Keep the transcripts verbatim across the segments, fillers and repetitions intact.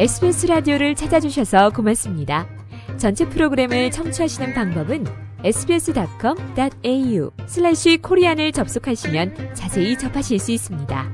에스비에스 라디오를 찾아주셔서 고맙습니다. 전체 프로그램을 청취하시는 방법은 에스비에스닷컴 닷 에이유 슬래시 코리안을 접속하시면 자세히 접하실 수 있습니다.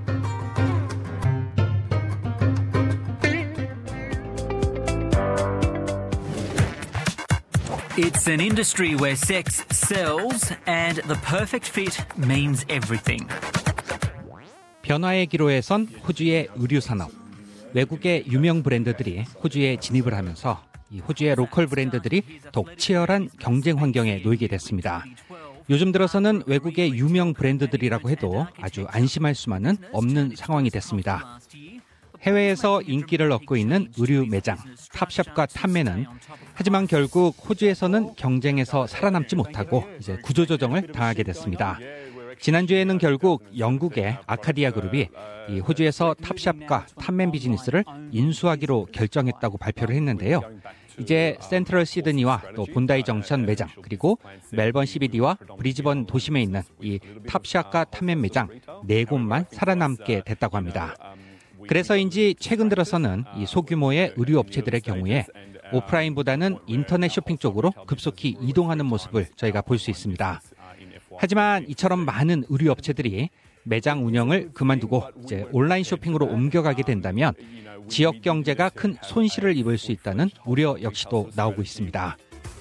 It's an industry where sex sells and the perfect fit means everything. 변화의 기로에 선 호주의 의류 산업. 외국의 유명 브랜드들이 호주에 진입을 하면서 이 호주의 로컬 브랜드들이 더욱 치열한 경쟁 환경에 놓이게 됐습니다. 요즘 들어서는 외국의 유명 브랜드들이라고 해도 아주 안심할 수만은 없는 상황이 됐습니다. 해외에서 인기를 얻고 있는 의류 매장, 탑샵과 탑맨은 하지만 결국 호주에서는 경쟁에서 살아남지 못하고 이제 구조조정을 당하게 됐습니다. 지난주에는 결국 영국의 아카디아 그룹이 이 호주에서 탑샵과 탑맨 비즈니스를 인수하기로 결정했다고 발표를 했는데요. 이제 센트럴 시드니와 또 본다이 정션 매장 그리고 멜번 씨비디와 브리즈번 도심에 있는 이 탑샵과 탑맨 매장 네 곳만 살아남게 됐다고 합니다. 그래서인지 최근 들어서는 이 소규모의 의류 업체들의 경우에 오프라인보다는 인터넷 쇼핑 쪽으로 급속히 이동하는 모습을 저희가 볼 수 있습니다. 하지만 이처럼 많은 의류 업체들이 매장 운영을 그만두고 이제 온라인 쇼핑으로 옮겨가게 된다면 지역 경제가 큰 손실을 입을 수 있다는 우려 역시도 나오고 있습니다.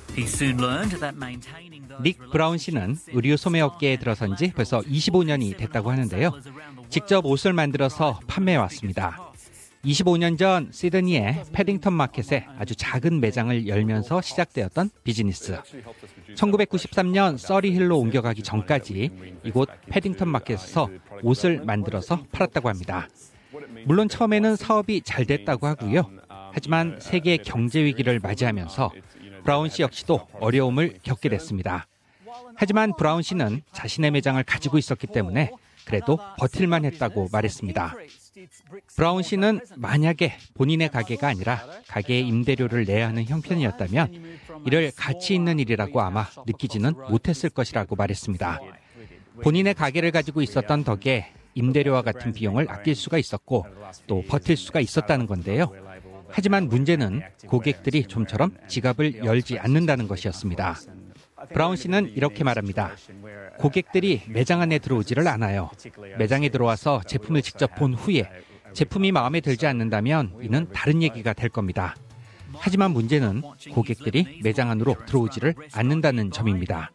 닉 브라운 씨는 의류 소매업계에 들어선 지 벌써 이십오 년이 됐다고 하는데요. 직접 옷을 만들어서 판매해왔습니다. 이십오 년 전 시드니의 패딩턴 마켓에 아주 작은 매장을 열면서 시작되었던 비즈니스. 천구백구십삼 년 서리힐로 옮겨가기 전까지 이곳 패딩턴 마켓에서 옷을 만들어서 팔았다고 합니다. 물론 처음에는 사업이 잘 됐다고 하고요. 하지만 세계 경제 위기를 맞이하면서 브라운 씨 역시도 어려움을 겪게 됐습니다. 하지만 브라운 씨는 자신의 매장을 가지고 있었기 때문에 그래도 버틸만 했다고 말했습니다. 브라운 씨는 만약에 본인의 가게가 아니라 가게의 임대료를 내야 하는 형편이었다면 이를 가치 있는 일이라고 아마 느끼지는 못했을 것이라고 말했습니다. 본인의 가게를 가지고 있었던 덕에 임대료와 같은 비용을 아낄 수가 있었고 또 버틸 수가 있었다는 건데요. 하지만 문제는 고객들이 좀처럼 지갑을 열지 않는다는 것이었습니다. 브라운 씨는 이렇게 말합니다. 고객들이 매장 안에 들어오지를 않아요. 매장에 들어와서 제품을 직접 본 후에 제품이 마음에 들지 않는다면 이는 다른 얘기가 될 겁니다. 하지만 문제는 고객들이 매장 안으로 들어오지를 않는다는 점입니다.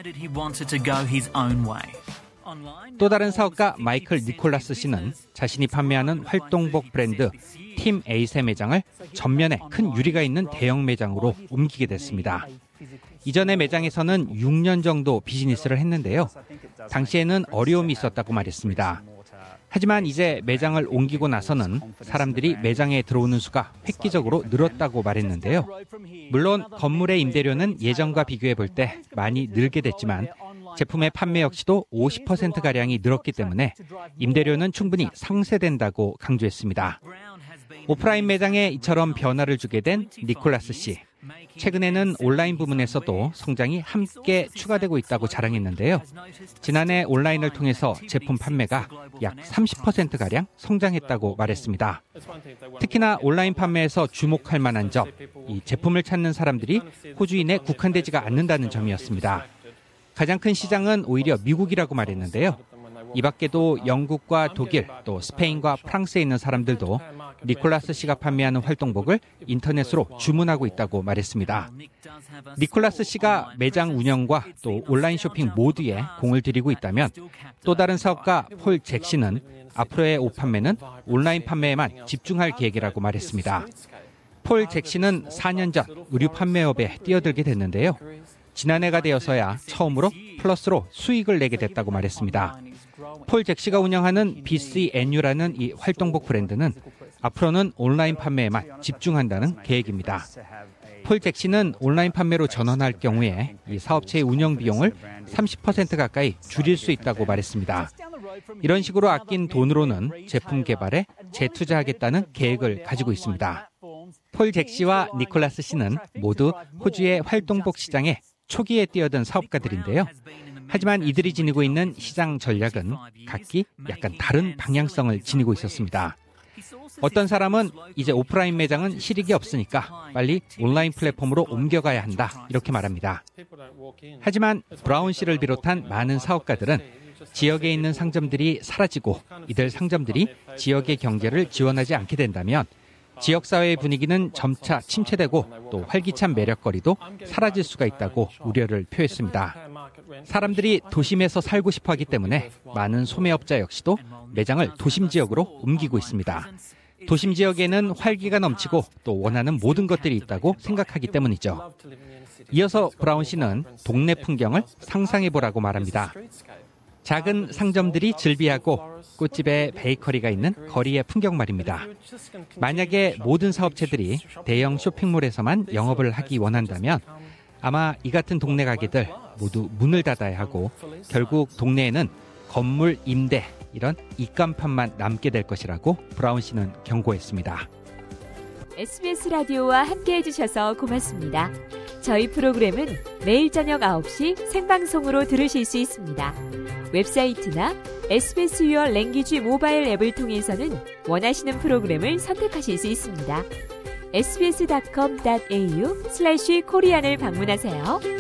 또 다른 사업가 마이클 니콜라스 씨는 자신이 판매하는 활동복 브랜드 팀 에잇의 매장을 전면에 큰 유리가 있는 대형 매장으로 옮기게 됐습니다. 이전의 매장에서는 육 년 정도 비즈니스를 했는데요. 당시에는 어려움이 있었다고 말했습니다. 하지만 이제 매장을 옮기고 나서는 사람들이 매장에 들어오는 수가 획기적으로 늘었다고 말했는데요. 물론 건물의 임대료는 예전과 비교해 볼 때 많이 늘게 됐지만 제품의 판매 역시도 오십 퍼센트가량이 늘었기 때문에 임대료는 충분히 상쇄된다고 강조했습니다. 오프라인 매장에 이처럼 변화를 주게 된 니콜라스 씨. 최근에는 온라인 부문에서도 성장이 함께 추가되고 있다고 자랑했는데요. 지난해 온라인을 통해서 제품 판매가 약 삼십 퍼센트가량 성장했다고 말했습니다. 특히나 온라인 판매에서 주목할 만한 점, 이 제품을 찾는 사람들이 호주인에 국한되지가 않는다는 점이었습니다. 가장 큰 시장은 오히려 미국이라고 말했는데요. 이 밖에도 영국과 독일, 또 스페인과 프랑스에 있는 사람들도 니콜라스 씨가 판매하는 활동복을 인터넷으로 주문하고 있다고 말했습니다. 니콜라스 씨가 매장 운영과 또 온라인 쇼핑 모두에 공을 들이고 있다면 또 다른 사업가 폴 잭시는 앞으로의 옷 판매는 온라인 판매에만 집중할 계획이라고 말했습니다. 폴 잭시는 사 년 전 의류 판매업에 뛰어들게 됐는데요. 지난해가 되어서야 처음으로 플러스로 수익을 내게 됐다고 말했습니다. 폴 잭시가 운영하는 비씨엔유라는 이 활동복 브랜드는 앞으로는 온라인 판매에만 집중한다는 계획입니다. 폴 잭시는 온라인 판매로 전환할 경우에 이 사업체의 운영 비용을 삼십 퍼센트 가까이 줄일 수 있다고 말했습니다. 이런 식으로 아낀 돈으로는 제품 개발에 재투자하겠다는 계획을 가지고 있습니다. 폴 잭시와 니콜라스 씨는 모두 호주의 활동복 시장에 초기에 뛰어든 사업가들인데요. 하지만 이들이 지니고 있는 시장 전략은 각기 약간 다른 방향성을 지니고 있었습니다. 어떤 사람은 이제 오프라인 매장은 실익이 없으니까 빨리 온라인 플랫폼으로 옮겨가야 한다 이렇게 말합니다. 하지만 브라운 씨를 비롯한 많은 사업가들은 지역에 있는 상점들이 사라지고 이들 상점들이 지역의 경제를 지원하지 않게 된다면 지역사회의 분위기는 점차 침체되고 또 활기찬 매력거리도 사라질 수가 있다고 우려를 표했습니다. 사람들이 도심에서 살고 싶어 하기 때문에 많은 소매업자 역시도 매장을 도심 지역으로 옮기고 있습니다. 도심 지역에는 활기가 넘치고 또 원하는 모든 것들이 있다고 생각하기 때문이죠. 이어서 브라운 씨는 동네 풍경을 상상해보라고 말합니다. 작은 상점들이 즐비하고 꽃집에 베이커리가 있는 거리의 풍경 말입니다. 만약에 모든 사업체들이 대형 쇼핑몰에서만 영업을 하기 원한다면 아마 이 같은 동네 가게들 모두 문을 닫아야 하고 결국 동네에는 건물 임대 이런 입간판만 남게 될 것이라고 브라운 씨는 경고했습니다. 에스비에스 라디오와 함께해 주셔서 고맙습니다. 저희 프로그램은 매일 저녁 아홉 시 생방송으로 들으실 수 있습니다. 웹사이트나 에스비에스 Your Language 모바일 앱을 통해서는 원하시는 프로그램을 선택하실 수 있습니다. 에스비에스 닷컴 닷에이유 슬래시 코리안을 방문하세요.